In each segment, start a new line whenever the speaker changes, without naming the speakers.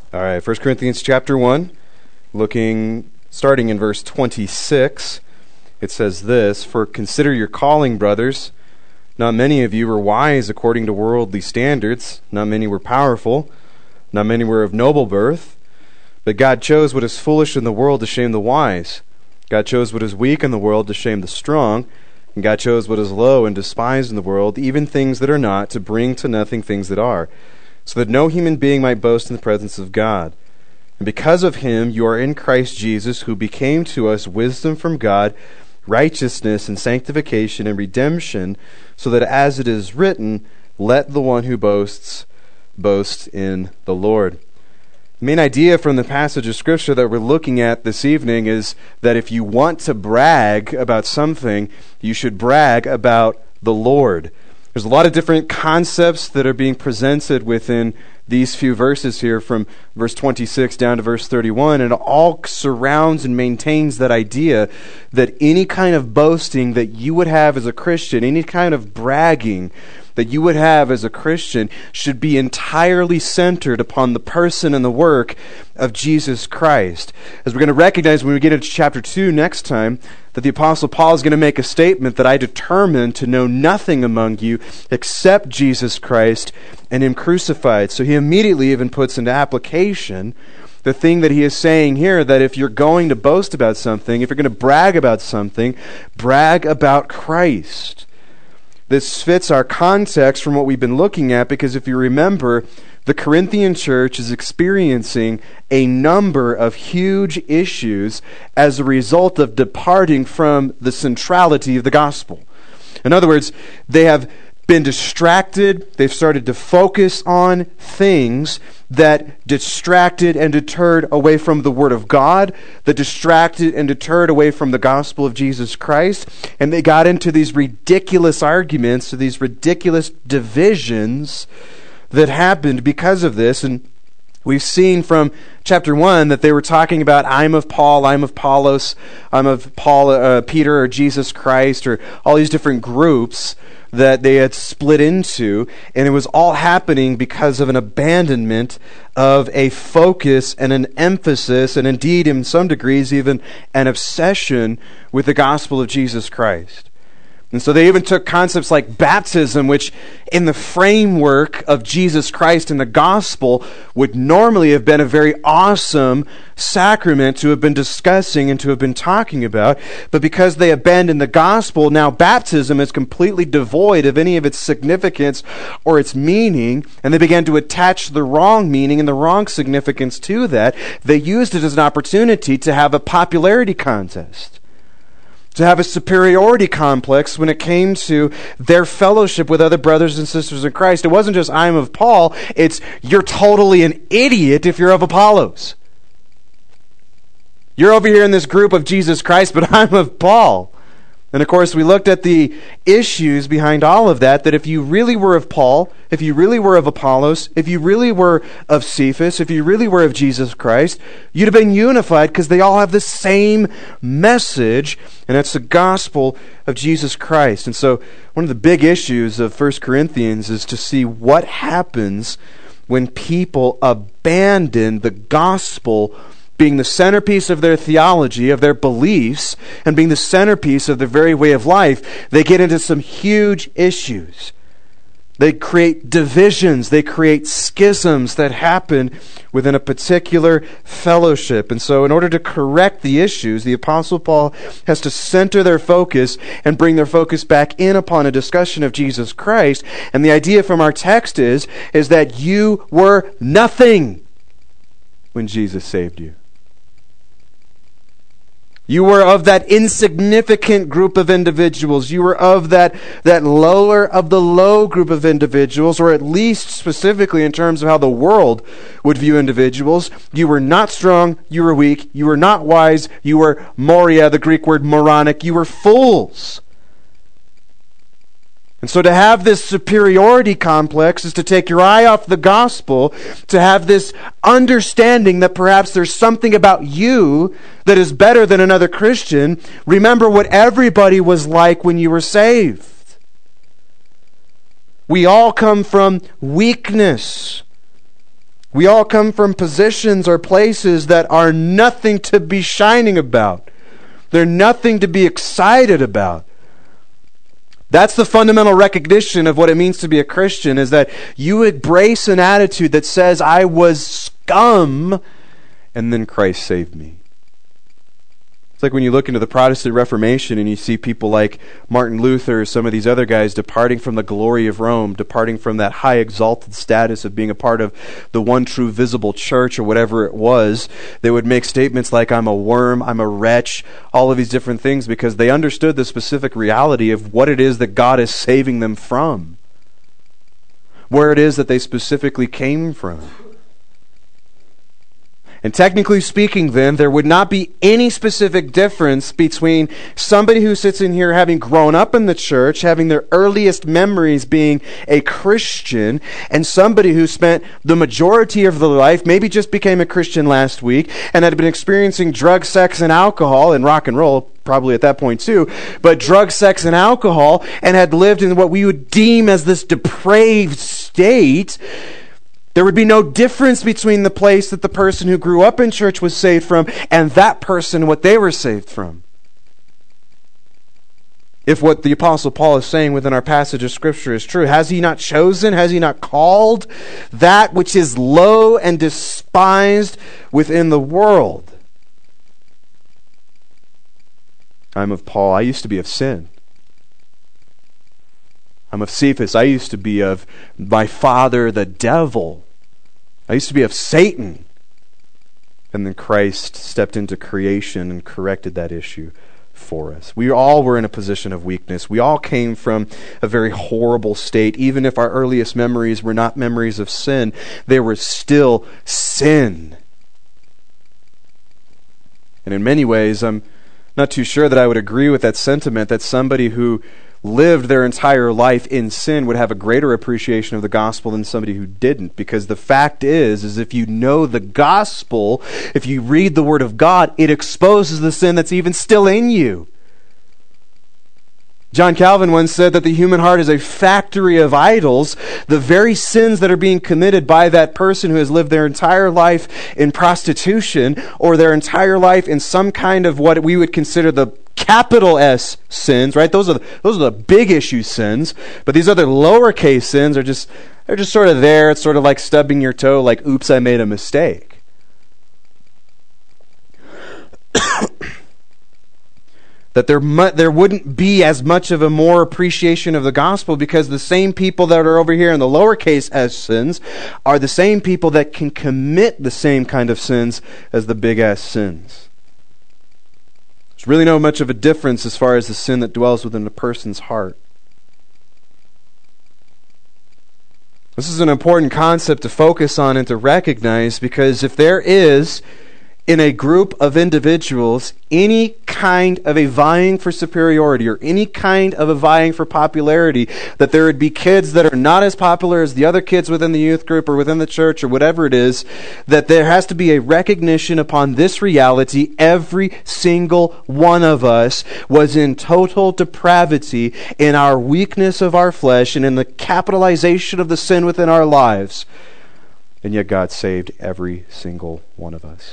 All right, 1 Corinthians chapter 1, starting in verse 26, it says this, "For consider your calling, brothers. Not many of you were wise according to worldly standards. Not many were powerful. Not many were of noble birth. But God chose what is foolish in the world to shame the wise. God chose what is weak in the world to shame the strong. And God chose what is low and despised in the world, even things that are not, to bring to nothing things that are, so that no human being might boast in the presence of God. And because of him you are in Christ Jesus, who became to us wisdom from God, righteousness and sanctification and redemption, so that as it is written, let the one who boasts boast in the Lord." The main idea from the passage of Scripture that we're looking at this evening is that if you want to brag about something, you should brag about the Lord. There's a lot of different concepts that are being presented within these few verses here from verse 26 down to verse 31, and it all surrounds and maintains that idea that any kind of boasting that you would have as a Christian, any kind of bragging that you would have as a Christian should be entirely centered upon the person and the work of Jesus Christ. As we're going to recognize when we get into chapter 2 next time, that the Apostle Paul is going to make a statement that I determined to know nothing among you except Jesus Christ and him crucified. So he immediately even puts into application the thing that he is saying here, that if you're going to boast about something, if you're going to brag about something, brag about Christ. This fits our context from what we've been looking at, because if you remember, the Corinthian church is experiencing a number of huge issues as a result of departing from the centrality of the gospel. In other words, they have been distracted. They've started to focus on things that distracted and deterred away from the Word of God, that distracted and deterred away from the gospel of Jesus Christ, and they got into these ridiculous arguments, these ridiculous divisions that happened because of this. And we've seen from chapter 1 that they were talking about, I'm of Paul, I'm of Apollos, I'm of Peter or Jesus Christ, or all these different groups that they had split into, and it was all happening because of an abandonment of a focus and an emphasis, and indeed in some degrees even an obsession with the gospel of Jesus Christ. And so they even took concepts like baptism, which in the framework of Jesus Christ and the gospel would normally have been a very awesome sacrament to have been discussing and to have been talking about. But because they abandoned the gospel, now baptism is completely devoid of any of its significance or its meaning, and they began to attach the wrong meaning and the wrong significance to that. They used it as an opportunity to have a popularity contest, to have a superiority complex when it came to their fellowship with other brothers and sisters in Christ. It wasn't just, I'm of Paul, it's, you're totally an idiot if you're of Apollos. You're over here in this group of Jesus Christ, but I'm of Paul. And of course, we looked at the issues behind all of that, that if you really were of Paul, if you really were of Apollos, if you really were of Cephas, if you really were of Jesus Christ, you'd have been unified because they all have the same message, and that's the gospel of Jesus Christ. And so one of the big issues of 1 Corinthians is to see what happens when people abandon the gospel being the centerpiece of their theology, of their beliefs, and being the centerpiece of their very way of life. They get into some huge issues. They create divisions. They create schisms that happen within a particular fellowship. And so in order to correct the issues, the Apostle Paul has to center their focus and bring their focus back in upon a discussion of Jesus Christ. And the idea from our text is that you were nothing when Jesus saved you. You were of that insignificant group of individuals. You were of that lower of the low group of individuals, or at least specifically in terms of how the world would view individuals. You were not strong. You were weak. You were not wise. You were moria, the Greek word moronic. You were fools. And so to have this superiority complex is to take your eye off the gospel, to have this understanding that perhaps there's something about you that is better than another Christian. Remember what everybody was like when you were saved. We all come from weakness. We all come from positions or places that are nothing to be shining about. They're nothing to be excited about. That's the fundamental recognition of what it means to be a Christian, is that you embrace an attitude that says, I was scum, and then Christ saved me. It's like when you look into the Protestant Reformation and you see people like Martin Luther, some of these other guys departing from the glory of Rome, departing from that high exalted status of being a part of the one true visible church or whatever it was. They would make statements like, I'm a worm, I'm a wretch, all of these different things, because they understood the specific reality of what it is that God is saving them from, where it is that they specifically came from. And technically speaking, then, there would not be any specific difference between somebody who sits in here having grown up in the church, having their earliest memories being a Christian, and somebody who spent the majority of their life, maybe just became a Christian last week, and had been experiencing drug, sex, and alcohol, and rock and roll, probably at that point too, but drug, sex, and alcohol, and had lived in what we would deem as this depraved state. There would be no difference between the place that the person who grew up in church was saved from and that person, what they were saved from. If what the Apostle Paul is saying within our passage of Scripture is true, has he not chosen, has he not called that which is low and despised within the world? I'm of Paul. I used to be of sin. I'm of Cephas. I used to be of my father, the devil. I used to be of Satan. And then Christ stepped into creation and corrected that issue for us. We all were in a position of weakness. We all came from a very horrible state. Even if our earliest memories were not memories of sin, they were still sin. And in many ways, I'm not too sure that I would agree with that sentiment that somebody who lived their entire life in sin would have a greater appreciation of the gospel than somebody who didn't. Because the fact is if you know the gospel, if you read the Word of God, it exposes the sin that's even still in you. John Calvin once said that the human heart is a factory of idols. The very sins that are being committed by that person who has lived their entire life in prostitution, or their entire life in some kind of what we would consider the capital S sins, right? Those are the big issue sins. But these other lowercase sins they're just sort of there. It's sort of like stubbing your toe, like, oops, I made a mistake. That there wouldn't be as much of a more appreciation of the gospel, because the same people that are over here in the lowercase s sins are the same people that can commit the same kind of sins as the big S sins. There's really no much of a difference as far as the sin that dwells within a person's heart. This is an important concept to focus on and to recognize, because if there is in a group of individuals any kind of a vying for superiority or any kind of a vying for popularity, that there would be kids that are not as popular as the other kids within the youth group or within the church or whatever it is, that there has to be a recognition upon this reality: every single one of us was in total depravity in our weakness of our flesh and in the capitalization of the sin within our lives. And yet God saved every single one of us.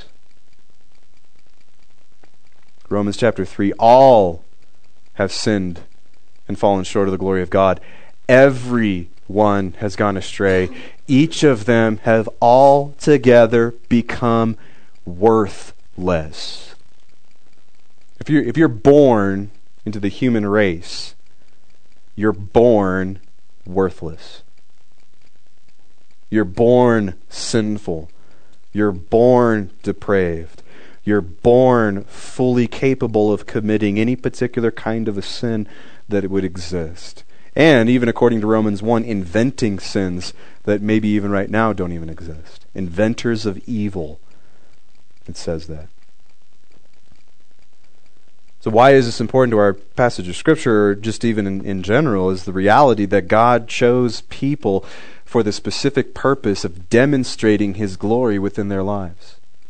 Romans chapter 3, all have sinned and fallen short of the glory of God. Everyone has gone astray. Each of them have altogether become worthless. If you're born into the human race, you're born worthless. You're born sinful. You're born depraved. You're born fully capable of committing any particular kind of a sin that it would exist. And even according to Romans 1, inventing sins that maybe even right now don't even exist. Inventors of evil. It says that. So why is this important to our passage of Scripture, or just even in general, is the reality that God chose people for the specific purpose of demonstrating His glory within their lives.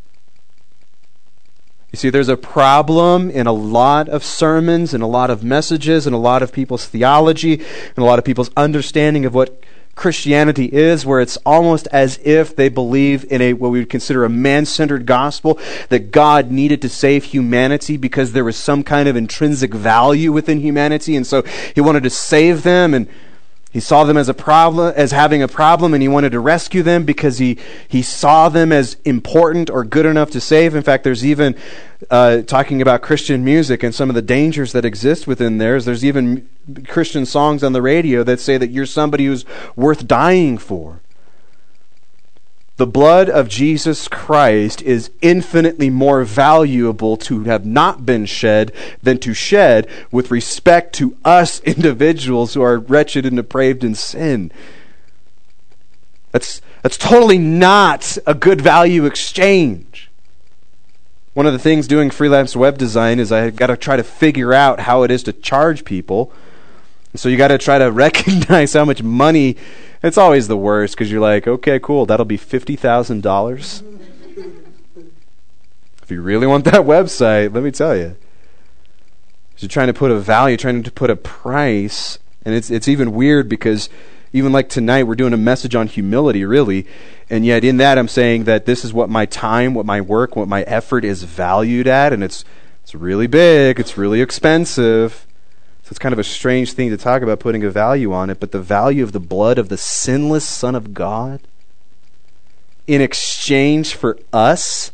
You see, there's a problem in a lot of sermons and a lot of messages and a lot of people's theology and a lot of people's understanding of what Christianity is, where it's almost as if they believe in what we would consider a man-centered gospel, that God needed to save humanity because there was some kind of intrinsic value within humanity, and so he wanted to save them, and he saw them as having a problem, and he wanted to rescue them because he saw them as important or good enough to save. In fact, there's even, talking about Christian music and some of the dangers that exist within there's even Christian songs on the radio that say that you're somebody who's worth dying for. The blood of Jesus Christ is infinitely more valuable to have not been shed than to shed with respect to us individuals who are wretched and depraved in sin. That's totally not a good value exchange. One of the things doing freelance web design is I got to try to figure out how it is to charge people. So you got to try to recognize how much money. It's always the worst because you're like, okay, cool, that'll be $50,000. If you really want that website, let me tell you. You're trying to put a value, trying to put a price, and it's even weird because even like tonight we're doing a message on humility, really, and yet in that I'm saying that this is what my time, what my work, what my effort is valued at, and it's really big, it's really expensive. So it's kind of a strange thing to talk about putting a value on it, but the value of the blood of the sinless Son of God in exchange for us,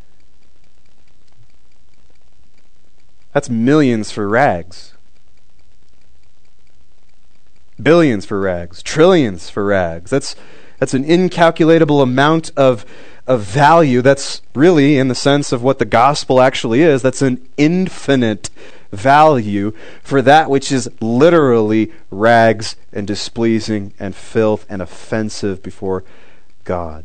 that's millions for rags. Billions for rags. Trillions for rags. That's an incalculable amount of value. That's really, in the sense of what the gospel actually is, that's an infinite value for that which is literally rags and displeasing and filth and offensive before God.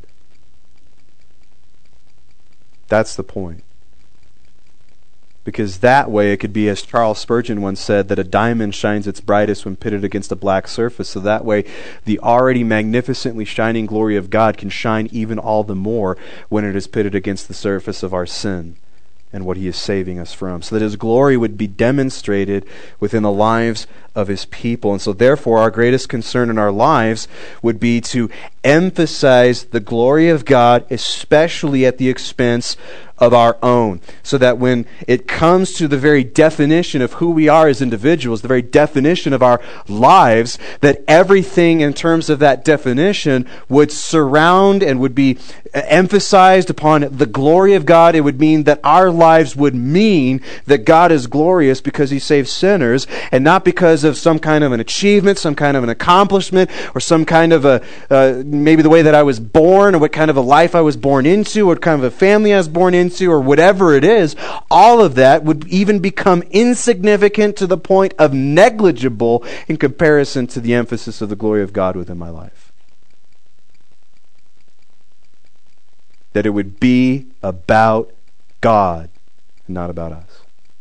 That's the point. Because that way it could be, as Charles Spurgeon once said, that a diamond shines its brightest when pitted against a black surface. So that way the already magnificently shining glory of God can shine even all the more when it is pitted against the surface of our sin and what he is saving us from, so that his glory would be demonstrated within the lives of his people. And so therefore our greatest concern in our lives would be to emphasize the glory of God, especially at the expense of our own, so that when it comes to the very definition of who we are as individuals, the very definition of our lives, that everything in terms of that definition would surround and would be emphasized upon the glory of God. It would mean that our lives would mean that God is glorious because he saves sinners, and not because of some kind of an achievement, some kind of an accomplishment, or some kind of maybe the way that I was born, or what kind of a life I was born into, or what kind of a family I was born into, or whatever it is. All of that would even become insignificant to the point of negligible in comparison to the emphasis of the glory of God within my life. That it would be about God and not about us.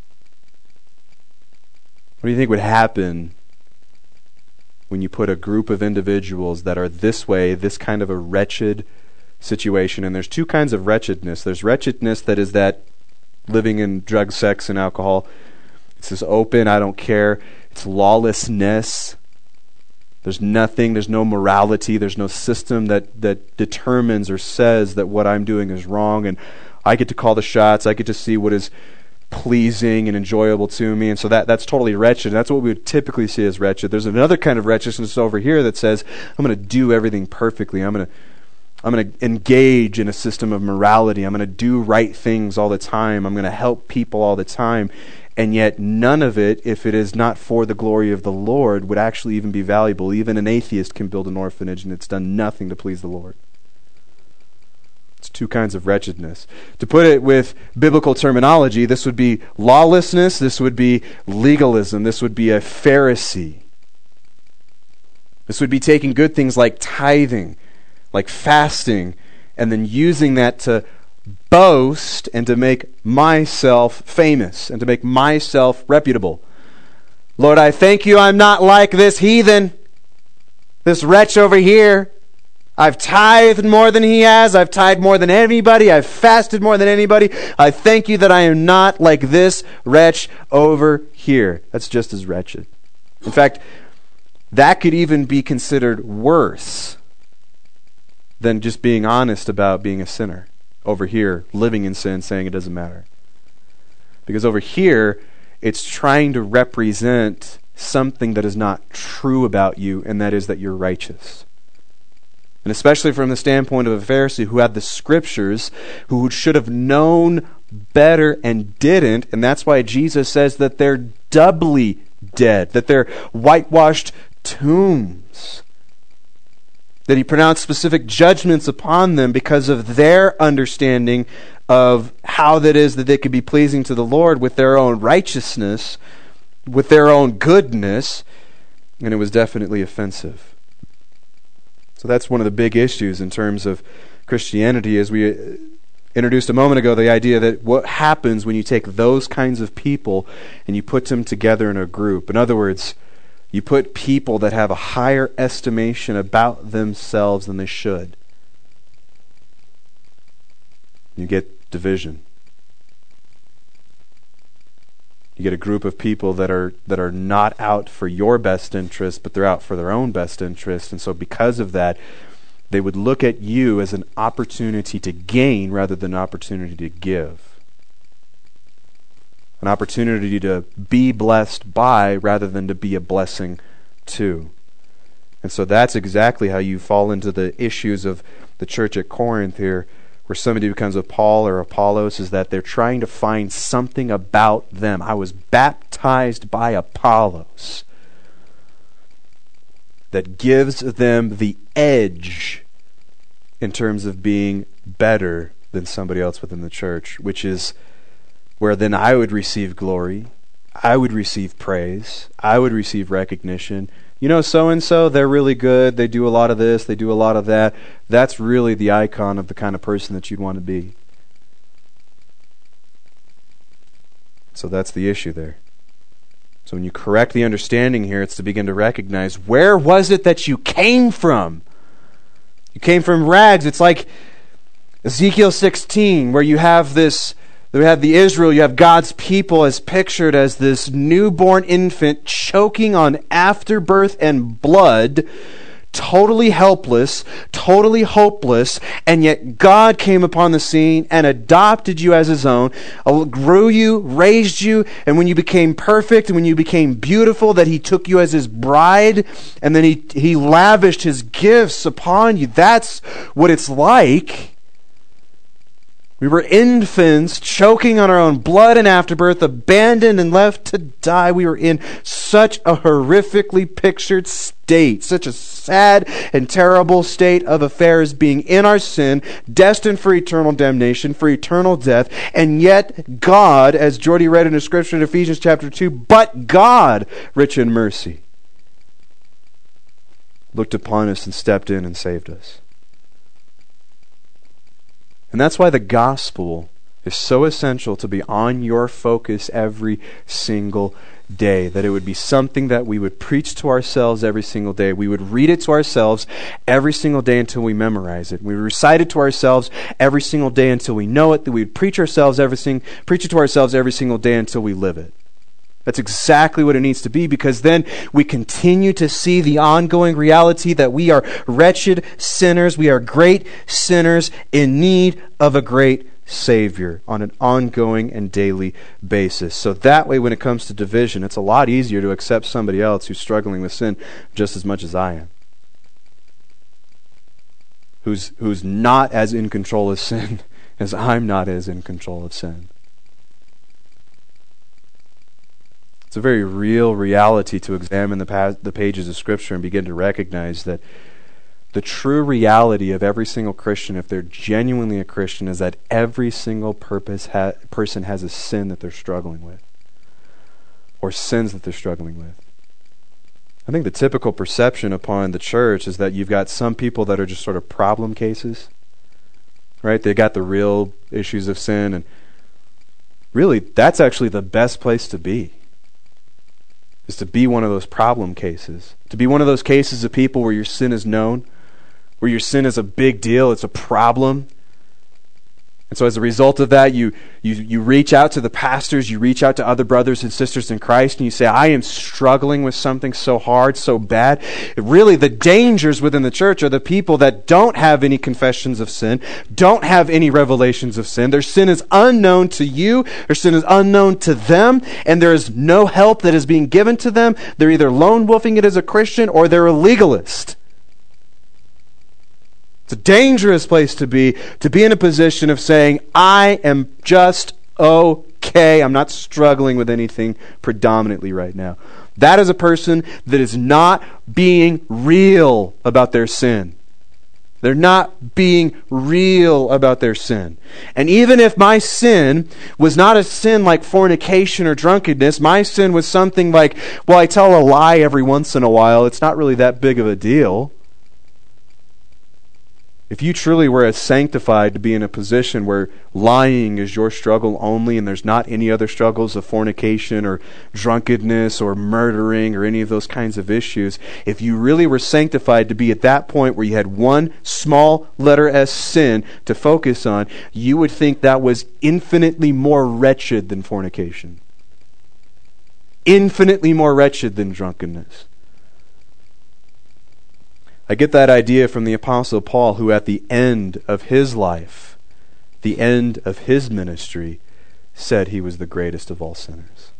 What do you think would happen when you put a group of individuals that are this way, this kind of a wretched situation? And there's two kinds of wretchedness. There's wretchedness that is that living in drug, sex, and alcohol. It's this open, I don't care. It's lawlessness. There's nothing, there's no morality, there's no system that determines or says that what I'm doing is wrong, and I get to call the shots, I get to see what is pleasing and enjoyable to me, and so that's totally wretched. That's what we would typically see as wretched. There's another kind of wretchedness over here that says, I'm going to do everything perfectly. I'm going to engage in a system of morality. I'm going to do right things all the time. I'm going to help people all the time. And yet none of it, if it is not for the glory of the Lord, would actually even be valuable. Even an atheist can build an orphanage and it's done nothing to please the Lord. It's two kinds of wretchedness. To put it with biblical terminology, this would be lawlessness, this would be legalism, this would be a Pharisee. This would be taking good things like tithing, like fasting, and then using that to boast and to make myself famous and to make myself reputable. Lord, I thank you I'm not like this heathen, this wretch over here. I've tithed more than he has. I've tithed more than anybody. I've fasted more than anybody. I thank you that I am not like this wretch over here. That's just as wretched. In fact, that could even be considered worse than just being honest about being a sinner. Over here, living in sin, saying it doesn't matter. Because over here, it's trying to represent something that is not true about you, and that is that you're righteous. And especially from the standpoint of a Pharisee who had the scriptures, who should have known better and didn't, and that's why Jesus says that they're doubly dead, that they're whitewashed tombs, that he pronounced specific judgments upon them because of their understanding of how that is that they could be pleasing to the Lord with their own righteousness, with their own goodness, and it was definitely offensive. So that's one of the big issues in terms of Christianity, as we introduced a moment ago, the idea that what happens when you take those kinds of people and you put them together in a group. In other words, you put people that have a higher estimation about themselves than they should. You get division. You get a group of people that are not out for your best interest, but they're out for their own best interest. And so because of that, they would look at you as an opportunity to gain rather than an opportunity to give. An opportunity to be blessed by rather than to be a blessing to. And so that's exactly how you fall into the issues of the church at Corinth here, where somebody becomes a Paul or Apollos, is that they're trying to find something about them. I was baptized by Apollos that gives them the edge in terms of being better than somebody else within the church, which is where then I would receive glory, I would receive praise, I would receive recognition. You know, so-and-so, they're really good, they do a lot of this, they do a lot of that. That's really the icon of the kind of person that you'd want to be. So that's the issue there. So when you correct the understanding here, it's to begin to recognize, where was it that you came from? You came from rags. It's like Ezekiel 16, where you have this, you have the Israel, you have God's people as pictured as this newborn infant choking on afterbirth and blood, totally helpless, totally hopeless, and yet God came upon the scene and adopted you as His own, grew you, raised you, and when you became perfect and when you became beautiful, that He took you as His bride, and then He lavished His gifts upon you. That's what it's like. We were infants, choking on our own blood and afterbirth, abandoned and left to die. We were in such a horrifically pictured state, such a sad and terrible state of affairs, being in our sin, destined for eternal damnation, for eternal death. And yet God, as Jordy read in the scripture in Ephesians chapter 2, but God, rich in mercy, looked upon us and stepped in and saved us. And that's why the gospel is so essential to be on your focus every single day, that it would be something that we would preach to ourselves every single day. We would read it to ourselves every single day until we memorize it. We would recite it to ourselves every single day until we know it. That we would preach it to ourselves every single day until we live it. That's exactly what it needs to be, because then we continue to see the ongoing reality that we are wretched sinners. We are great sinners in need of a great Savior on an ongoing and daily basis. So that way, when it comes to division, it's a lot easier to accept somebody else who's struggling with sin just as much as I am. Who's not as in control of sin as I'm not as in control of sin. It's a very real reality to examine the pages of Scripture and begin to recognize that the true reality of every single Christian, if they're genuinely a Christian, is that every single person has a sin that they're struggling with, or sins that they're struggling with. I think the typical perception upon the church is that you've got some people that are just sort of problem cases, right? They got the real issues of sin, and really, that's actually the best place to be. Is to be one of those problem cases. To be one of those cases of people where your sin is known, where your sin is a big deal, it's a problem. And so as a result of that, you reach out to the pastors, you reach out to other brothers and sisters in Christ, and you say, I am struggling with something so hard, so bad. Really, the dangers within the church are the people that don't have any confessions of sin, don't have any revelations of sin. Their sin is unknown to you, their sin is unknown to them, and there is no help that is being given to them. They're either lone wolfing it as a Christian or they're a legalist. It's a dangerous place to be in a position of saying, I am just okay. I'm not struggling with anything predominantly right now. That is a person that is not being real about their sin. They're not being real about their sin. And even if my sin was not a sin like fornication or drunkenness, my sin was something like, well, I tell a lie every once in a while. It's not really that big of a deal. If you truly were as sanctified to be in a position where lying is your struggle only and there's not any other struggles of fornication or drunkenness or murdering or any of those kinds of issues, if you really were sanctified to be at that point where you had one small letter S sin to focus on, you would think that was infinitely more wretched than fornication. Infinitely more wretched than drunkenness. I get that idea from the Apostle Paul, who at the end of his life, the end of his ministry, said he was the greatest of all sinners.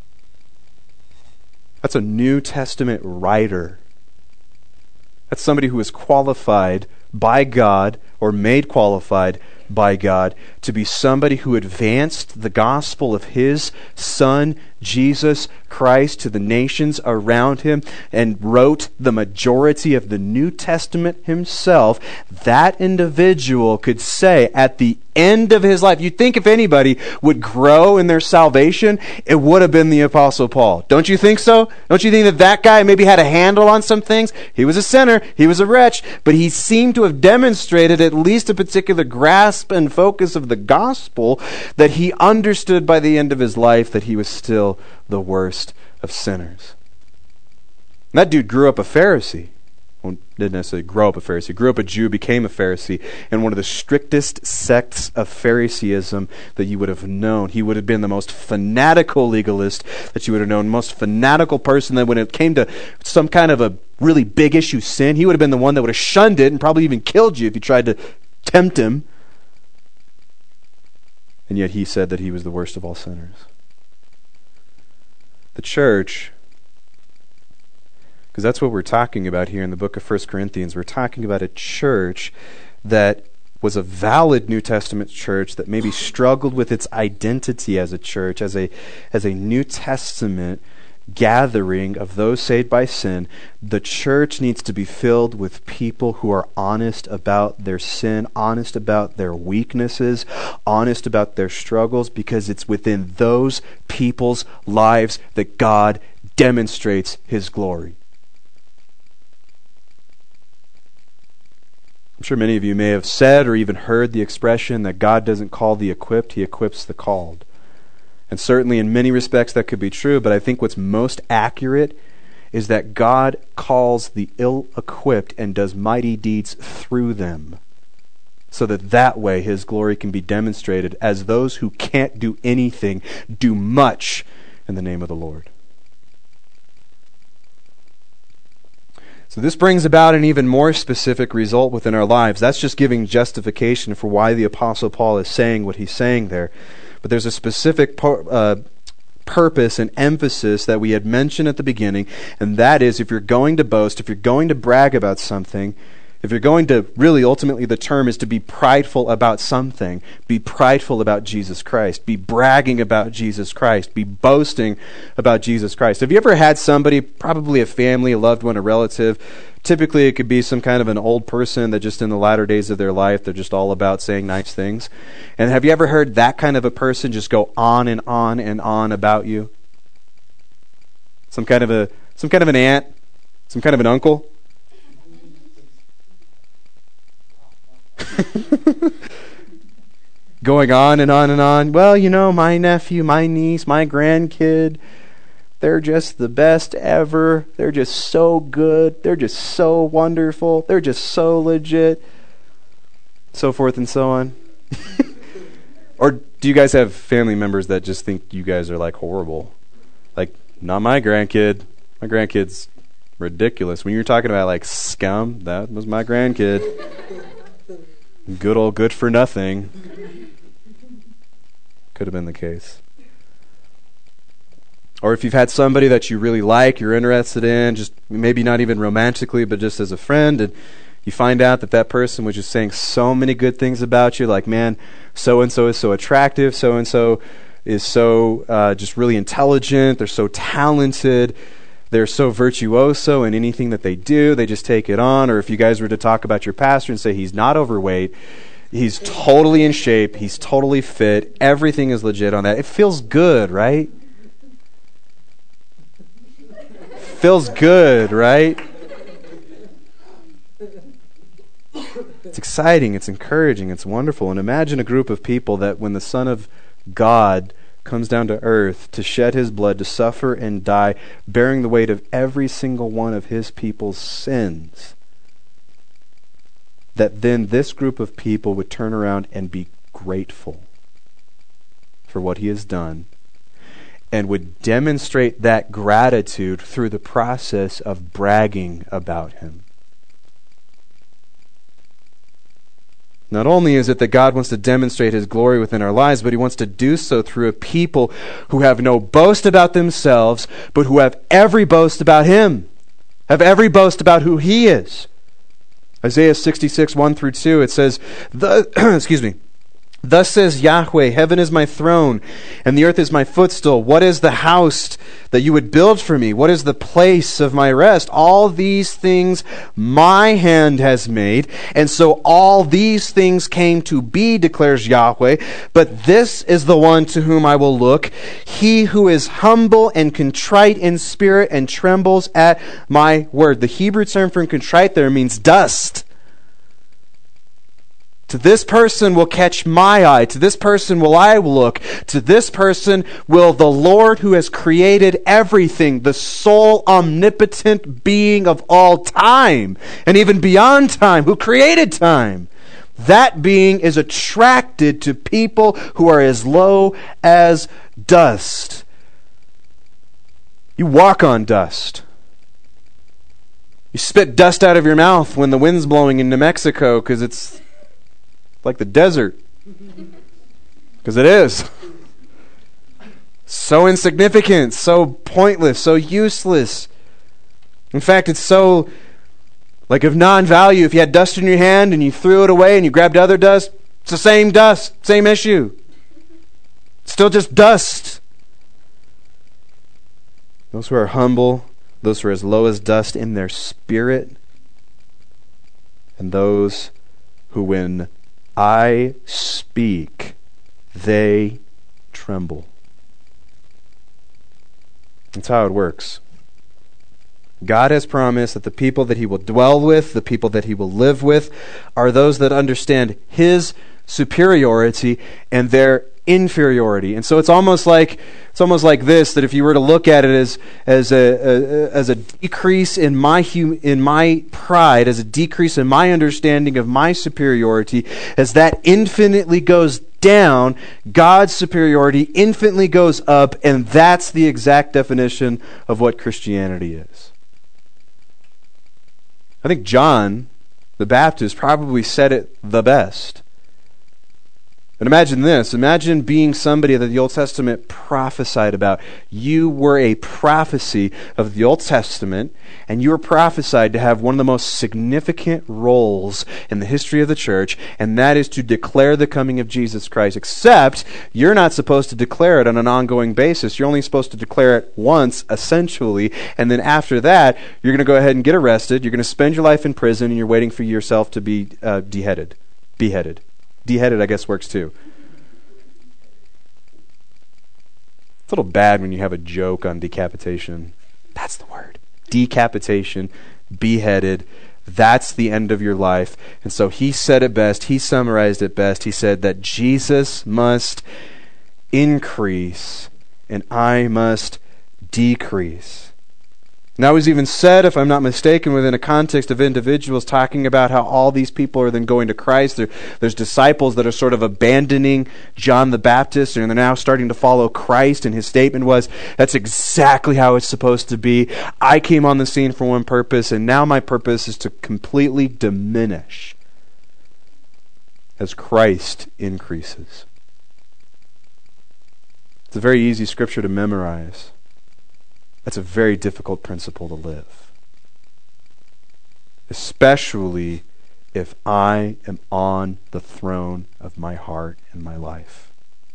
That's a New Testament writer. That's somebody who is qualified by God or made qualified by God to be somebody who advanced the gospel of his Son, Jesus Christ, to the nations around him and wrote the majority of the New Testament himself. That individual could say at the end of his life, you'd think if anybody would grow in their salvation, it would have been the Apostle Paul. Don't you think so? Don't you think that guy maybe had a handle on some things? He was a sinner, he was a wretch, but he seemed to have demonstrated at least a particular grasp and focus of the gospel, that he understood by the end of his life that he was still the worst of sinners. And that dude grew up a Pharisee. Well, didn't necessarily grow up a Pharisee. Grew up a Jew, became a Pharisee, and one of the strictest sects of Phariseeism that you would have known. He would have been the most fanatical legalist that you would have known, most fanatical person that when it came to some kind of a really big issue sin, he would have been the one that would have shunned it and probably even killed you if you tried to tempt him. And yet he said that he was the worst of all sinners. The church, because that's what we're talking about here in the book of 1 Corinthians. We're talking about a church that was a valid New Testament church that maybe struggled with its identity as a church, as a New Testament gathering of those saved by sin. The church needs to be filled with people who are honest about their sin, honest about their weaknesses, honest about their struggles, because it's within those people's lives that God demonstrates his glory. I'm sure many of you may have said or even heard the expression that God doesn't call the equipped, he equips the called. And certainly in many respects that could be true, but I think what's most accurate is that God calls the ill-equipped and does mighty deeds through them, so that way his glory can be demonstrated as those who can't do anything do much in the name of the Lord. So this brings about an even more specific result within our lives. That's just giving justification for why the Apostle Paul is saying what he's saying there. But there's a specific purpose and emphasis that we had mentioned at the beginning, and that is if you're going to boast, if you're going to brag about something, if you're going to, really ultimately the term is to be prideful about something, be prideful about Jesus Christ, be bragging about Jesus Christ, be boasting about Jesus Christ. Have you ever had somebody, probably a family, a loved one, a relative, typically it could be some kind of an old person that just in the latter days of their life, they're just all about saying nice things. And have you ever heard that kind of a person just go on and on and on about you? Some kind of an aunt, some kind of an uncle. Going on and on and on. Well, you know, my nephew, my niece, my grandkid, they're just the best ever. They're just so good. They're just so wonderful. They're just so legit. So forth and so on. Or do you guys have family members that just think you guys are like horrible? Like, not my grandkid. My grandkid's ridiculous. When you're talking about like scum, that was my grandkid. Good old good for nothing. Could have been the case. Or if you've had somebody that you really like, you're interested in, just maybe not even romantically, but just as a friend, and you find out that that person was just saying so many good things about you, like, man, so-and-so is so attractive, so-and-so is so just really intelligent, they're so talented, they're so virtuoso in anything that they do, they just take it on. Or if you guys were to talk about your pastor and say he's not overweight, he's totally in shape, he's totally fit, everything is legit on that. It feels good, right? Feels good, right? It's exciting, it's encouraging, it's wonderful. And imagine a group of people that when the Son of God comes down to earth to shed his blood, to suffer and die, bearing the weight of every single one of his people's sins, that then this group of people would turn around and be grateful for what he has done, and would demonstrate that gratitude through the process of bragging about him. Not only is it that God wants to demonstrate his glory within our lives, but he wants to do so through a people who have no boast about themselves, but who have every boast about him, have every boast about who he is. Isaiah 66, 1-2, it says, Thus says Yahweh, heaven is my throne, and the earth is my footstool. What is the house that you would build for me? What is the place of my rest? All these things my hand has made, and so all these things came to be, declares Yahweh. But this is the one to whom I will look, he who is humble and contrite in spirit and trembles at my word. The Hebrew term for contrite there means dust. To this person will catch my eye. To this person will I look. To this person will the Lord who has created everything, the sole omnipotent being of all time, and even beyond time, who created time. That being is attracted to people who are as low as dust. You walk on dust. You spit dust out of your mouth when the wind's blowing in New Mexico because it's like the desert. Because it is. So insignificant, so pointless, so useless. In fact, it's so like of non-value. If you had dust in your hand and you threw it away and you grabbed other dust, it's the same dust, same issue. It's still just dust. Those who are humble, those who are as low as dust in their spirit, and those who, when I speak, they tremble. That's how it works. God has promised that the people that he will dwell with, the people that he will live with, are those that understand his superiority and their inferiority. And so it's almost like this, that if you were to look at it as a decrease in my pride, as a decrease in my understanding of my superiority, as that infinitely goes down, God's superiority infinitely goes up, and that's the exact definition of what Christianity is. I think John the Baptist probably said it the best. But imagine this. Imagine being somebody that the Old Testament prophesied about. You were a prophecy of the Old Testament, and you were prophesied to have one of the most significant roles in the history of the church, and that is to declare the coming of Jesus Christ. Except, you're not supposed to declare it on an ongoing basis. You're only supposed to declare it once, essentially, and then after that, you're going to go ahead and get arrested, you're going to spend your life in prison, and you're waiting for yourself to be beheaded. Beheaded, I guess, works too. It's a little bad when you have a joke on decapitation. That's the word. Decapitation, beheaded, that's the end of your life. And so he said it best, he summarized it best. He said that Jesus must increase and I must decrease. Now, it was even said, if I'm not mistaken, within a context of individuals talking about how all these people are then going to Christ. There's disciples that are sort of abandoning John the Baptist, and they're now starting to follow Christ, and his statement was, that's exactly how it's supposed to be. I came on the scene for one purpose, and now my purpose is to completely diminish as Christ increases. It's a very easy scripture to memorize. That's a very difficult principle to live. Especially if I am on the throne of my heart and my life.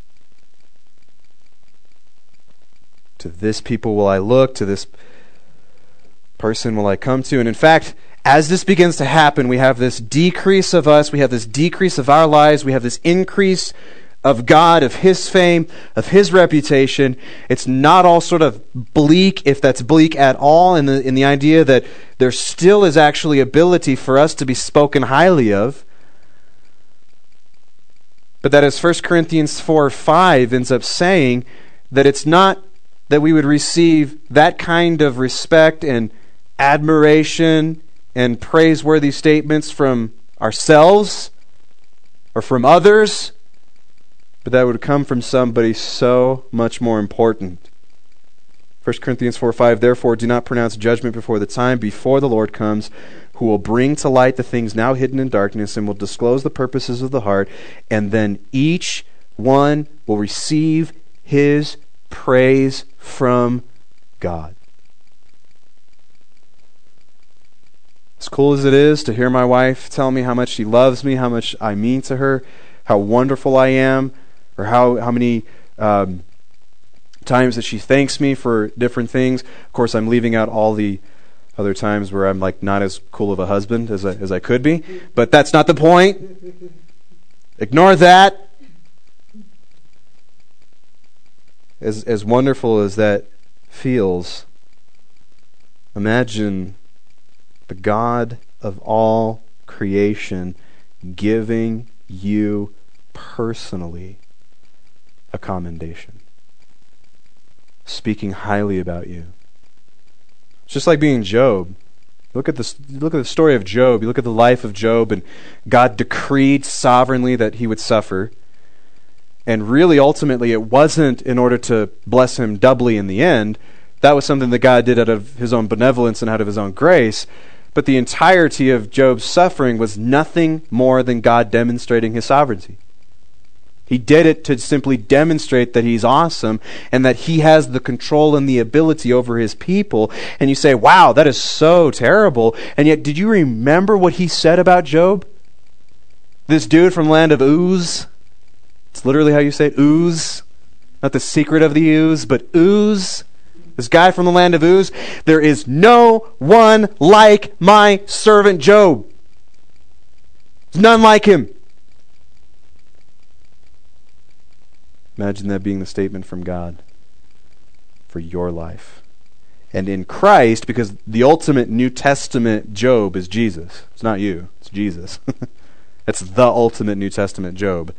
To this people will I look, to this person will I come to. And in fact, as this begins to happen, we have this decrease of us, we have this decrease of our lives, we have this increase of God, of His fame, of His reputation. It's not all sort of bleak, if that's bleak at all, in the idea that there still is actually ability for us to be spoken highly of. But that as 1 Corinthians 4:5 ends up saying, that it's not that we would receive that kind of respect and admiration and praiseworthy statements from ourselves or from others, but that would come from somebody so much more important. 1 Corinthians 4:5, therefore do not pronounce judgment before the time, before the Lord comes, who will bring to light the things now hidden in darkness and will disclose the purposes of the heart, and then each one will receive his praise from God. As cool as it is to hear my wife tell me how much she loves me, how much I mean to her, how wonderful I am, or how many times that she thanks me for different things. Of course, I'm leaving out all the other times where I'm like not as cool of a husband as I could be, but that's not the point. Ignore that. As wonderful as that feels, imagine the God of all creation giving you personally a commendation, speaking highly about you. It's just like being Job. Look at the story of Job. You look at the life of Job, and God decreed sovereignly that he would suffer. And really, ultimately, it wasn't in order to bless him doubly in the end. That was something that God did out of His own benevolence and out of His own grace. But the entirety of Job's suffering was nothing more than God demonstrating His sovereignty. He did it to simply demonstrate that He's awesome and that He has the control and the ability over His people. And you say, wow, that is so terrible. And yet, did you remember what He said about Job? This dude from the land of Uz. It's literally how you say it, Uz. Not the secret of the Uz, but Uz. This guy from the land of Uz. There is no one like my servant Job. There's none like him. Imagine that being the statement from God for your life. And in Christ, because the ultimate New Testament Job is Jesus. It's not you, it's Jesus. That's the ultimate New Testament Job.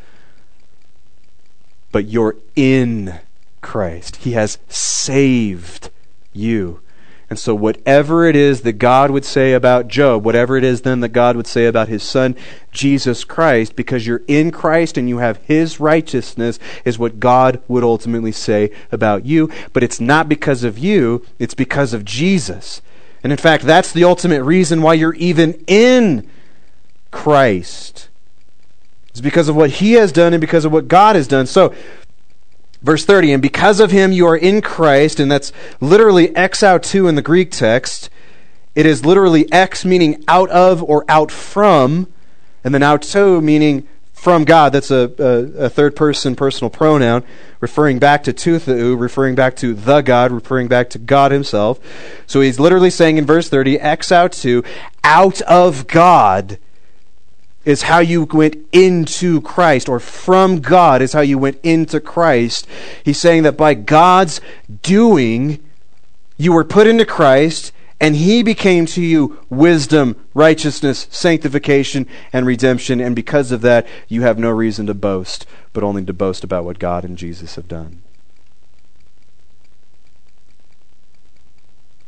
But you're in Christ. He has saved you. And so whatever it is that God would say about Job, whatever it is then that God would say about His Son, Jesus Christ, because you're in Christ and you have His righteousness, is what God would ultimately say about you. But it's not because of you, it's because of Jesus. And in fact, that's the ultimate reason why you're even in Christ. It's because of what He has done and because of what God has done. So, verse 30, and because of Him you are in Christ, and that's literally exoutou in the Greek text. It is literally ex meaning out of or out from, and then auto meaning from God. That's a third person personal pronoun, referring back to theou, referring back to the God, referring back to God Himself. So he's literally saying in verse 30, exoutou, out of God is how you went into Christ, or from God is how you went into Christ. He's saying that by God's doing, you were put into Christ, and He became to you wisdom, righteousness, sanctification, and redemption. And because of that, you have no reason to boast, but only to boast about what God and Jesus have done.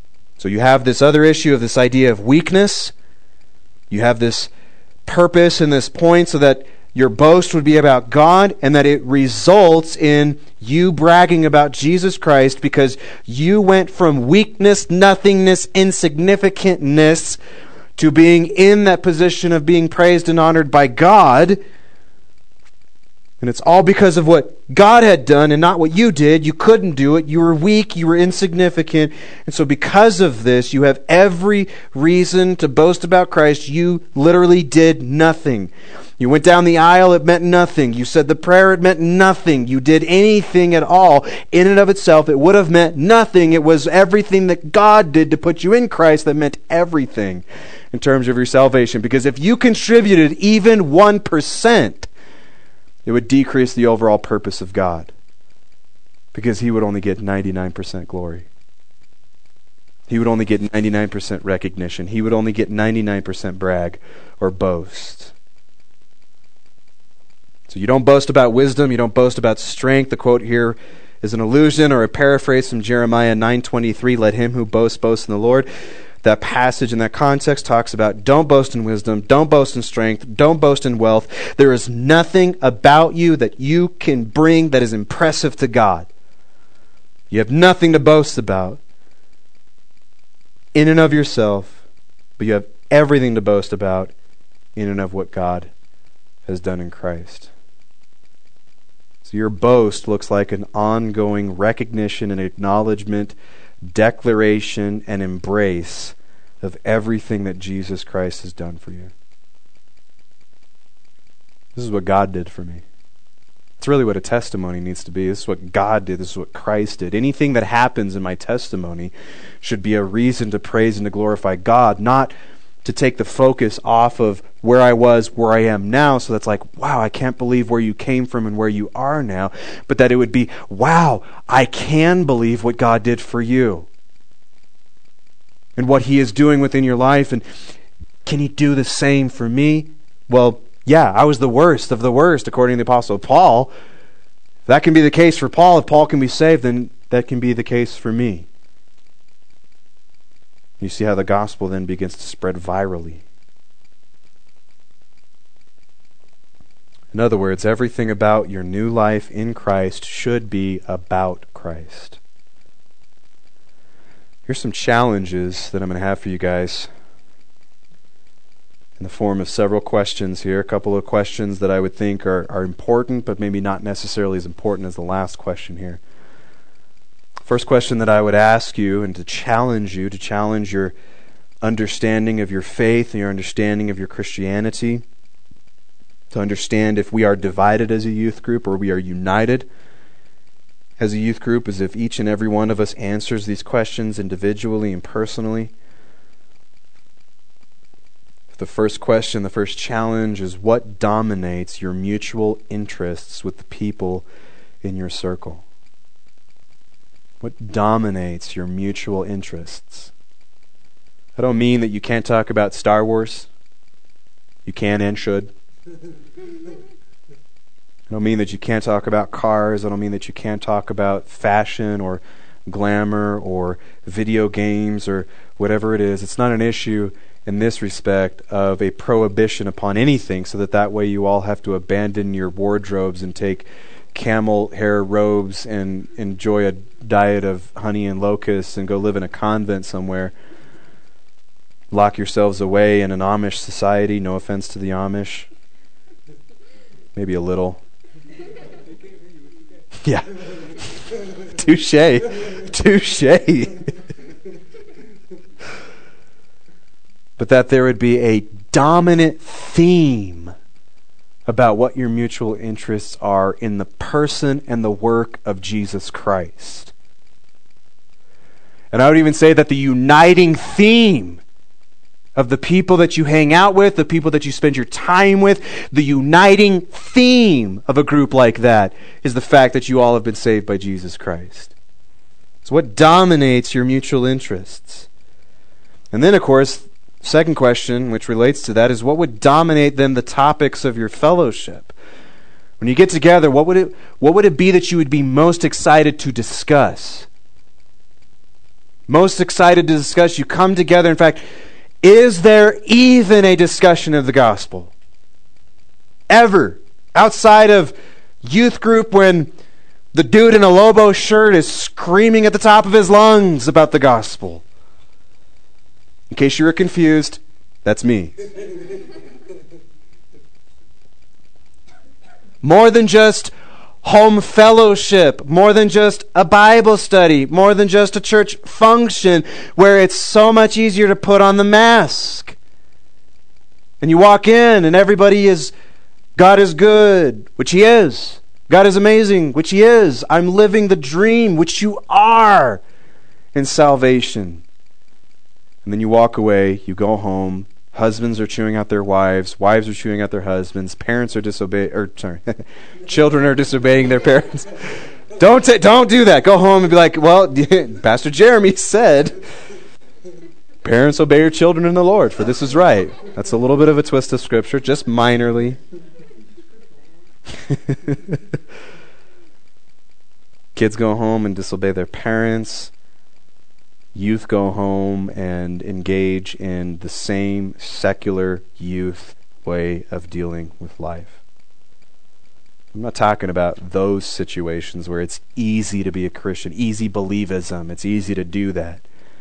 So you have this other issue of this idea of weakness. You have this purpose and this point so that your boast would be about God, and that it results in you bragging about Jesus Christ because you went from weakness, nothingness, insignificantness to being in that position of being praised and honored by God. And it's all because of what God had done and not what you did. You couldn't do it. You were weak. You were insignificant. And so because of this, you have every reason to boast about Christ. You literally did nothing. You went down the aisle, it meant nothing. You said the prayer, it meant nothing. You did anything at all in and of itself, it would have meant nothing. It was everything that God did to put you in Christ that meant everything in terms of your salvation. Because if you contributed even 1%, it would decrease the overall purpose of God. Because He would only get 99% glory. He would only get 99% recognition. He would only get 99% brag or boast. So you don't boast about wisdom, you don't boast about strength. The quote here is an allusion or a paraphrase from Jeremiah 9:23, let him who boasts boast in the Lord. That passage in that context talks about don't boast in wisdom, don't boast in strength, don't boast in wealth. There is nothing about you that you can bring that is impressive to God. You have nothing to boast about in and of yourself, but you have everything to boast about in and of what God has done in Christ. So your boast looks like an ongoing recognition and acknowledgement, declaration and embrace of everything that Jesus Christ has done for you. This is what God did for me. It's really what a testimony needs to be. This is what God did. This is what Christ did. Anything that happens in my testimony should be a reason to praise and to glorify God, not to take the focus off of where I was, where I am now. So that's like, wow, I can't believe where you came from and where you are now. But that it would be, wow, I can believe what God did for you. And what He is doing within your life. And can He do the same for me? Well, yeah, I was the worst of the worst, according to the Apostle Paul. If that can be the case for Paul, if Paul can be saved, then that can be the case for me. You see how the gospel then begins to spread virally. In other words, everything about your new life in Christ should be about Christ. Here's some challenges that I'm going to have for you guys in the form of several questions here. A couple of questions that I would think are important, but maybe not necessarily as important as the last question here. First question that I would ask you, and to challenge your understanding of your faith and your understanding of your Christianity, to understand if we are divided as a youth group or we are united as a youth group, as if each and every one of us answers these questions individually and personally. The first question, the first challenge is, what dominates your mutual interests with the people in your circle? What dominates your mutual interests? I don't mean that you can't talk about Star Wars. You can and should. I don't mean that you can't talk about cars. I don't mean that you can't talk about fashion or glamour or video games or whatever it is. It's not an issue in this respect of a prohibition upon anything, so that way you all have to abandon your wardrobes and take camel hair robes and enjoy a diet of honey and locusts and go live in a convent somewhere. Lock yourselves away in an Amish society. No offense to the Amish. Maybe a little. Yeah. Touche. But that there would be a dominant theme about what your mutual interests are in the person and the work of Jesus Christ. And I would even say that the uniting theme of the people that you hang out with, the people that you spend your time with, the uniting theme of a group like that is the fact that you all have been saved by Jesus Christ. So what dominates your mutual interests? And then, of course, second question, which relates to that, is what would dominate then the topics of your fellowship? When you get together, what would it be that you would be most excited to discuss? most excited to discuss. You come together. In fact, is there even a discussion of the gospel? Ever? Outside of youth group when the dude in a Lobo shirt is screaming at the top of his lungs about the gospel. In case you were confused, that's me. More than just home fellowship, more than just a Bible study, more than just a church function where it's so much easier to put on the mask. And you walk in and everybody is, God is good, which He is. God is amazing, which He is. I'm living the dream, which you are in salvation. And then you walk away, you go home, husbands are chewing out their wives, wives are chewing out their husbands, parents are children are disobeying their parents. Don't do that. Go home and be like, well, Pastor Jeremy said, parents, obey your children in the Lord, for this is right. That's a little bit of a twist of Scripture, just minorly. Kids go home and disobey their parents. Youth go home and engage in the same secular youth way of dealing with life. I'm not talking about those situations where it's easy to be a Christian, easy believism, it's easy to do that.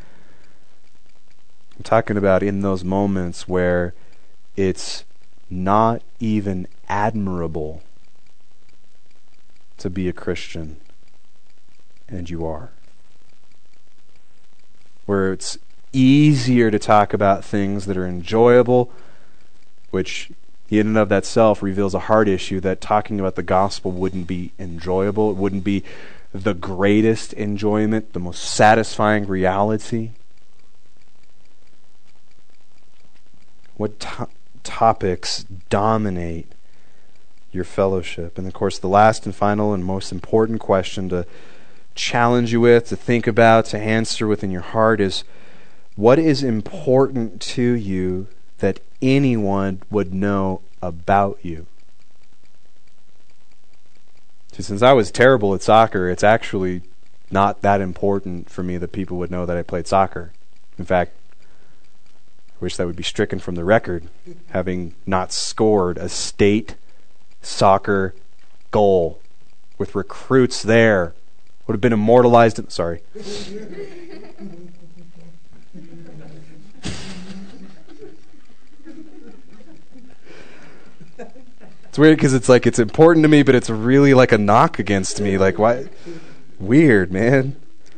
I'm talking about in those moments where it's not even admirable to be a Christian, and you are. Where it's easier to talk about things that are enjoyable, which in and of that self reveals a heart issue that talking about the gospel wouldn't be enjoyable. It wouldn't be the greatest enjoyment, the most satisfying reality. What topics dominate your fellowship? And of course, the last and final and most important question to challenge you with, to think about, to answer within your heart is, what is important to you that anyone would know about you? See, since I was terrible at soccer, it's actually not that important for me that people would know that I played soccer. In fact, I wish that would be stricken from the record, having not scored a state soccer goal with recruits there. Would have been immortalized. Sorry. It's weird because it's like it's important to me, but it's really like a knock against me. Like, why? Weird, man.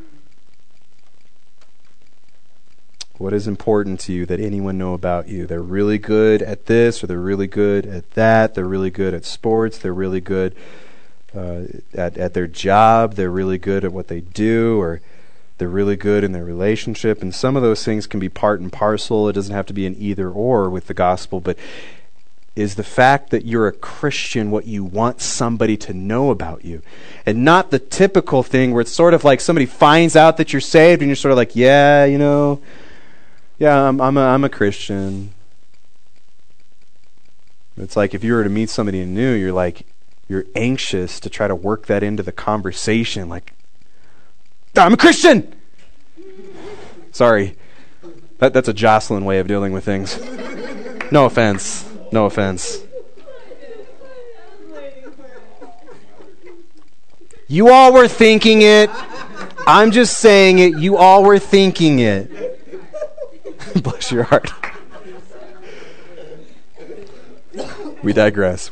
What is important to you that anyone know about you? They're really good at this, or they're really good at that. They're really good at sports. They're really good at their job. They're really good at what they do, or they're really good in their relationship. And some of those things can be part and parcel. It doesn't have to be an either or with the gospel, but is the fact that you're a Christian what you want somebody to know about you? And not the typical thing where it's sort of like somebody finds out that you're saved and you're sort of like, yeah, I'm a Christian. It's like if you were to meet somebody new, you're anxious to try to work that into the conversation, like, I'm a Christian! Sorry. That's a Jocelyn way of dealing with things. No offense. No offense. You all were thinking it. I'm just saying it. You all were thinking it. Bless your heart. We digress.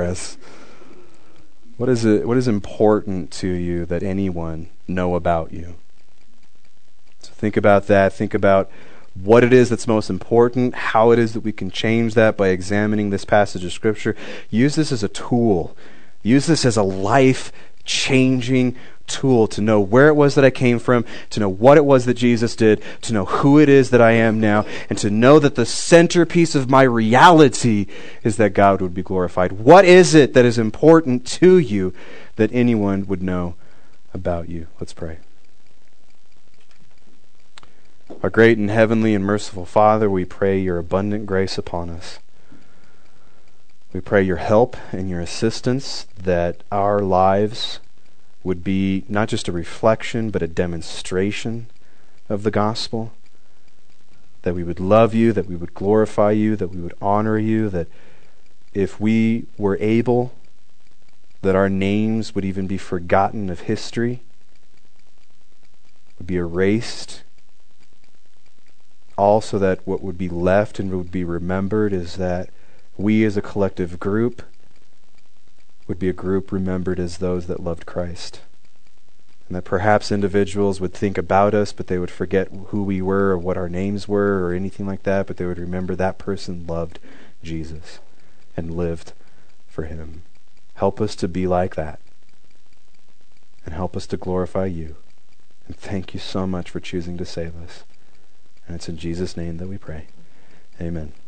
What is important to you that anyone know about you? So think about that. Think about what it is that's most important, how it is that we can change that by examining this passage of Scripture. Use this as a tool. Use this as a life-changing tool to know where it was that I came from, to know what it was that Jesus did, to know who it is that I am now, and to know that the centerpiece of my reality is that God would be glorified. What is it that is important to you that anyone would know about you? Let's pray. Our great and heavenly and merciful Father, we pray your abundant grace upon us. We pray your help and your assistance, that our lives would be not just a reflection, but a demonstration of the gospel, that we would love you, that we would glorify you, that we would honor you, that if we were able, that our names would even be forgotten of history, would be erased. Also that what would be left and would be remembered is that we as a collective group would be a group remembered as those that loved Christ. And that perhaps individuals would think about us, but they would forget who we were or what our names were or anything like that, but they would remember that person loved Jesus and lived for him. Help us to be like that. And help us to glorify you. And thank you so much for choosing to save us. And it's in Jesus' name that we pray. Amen.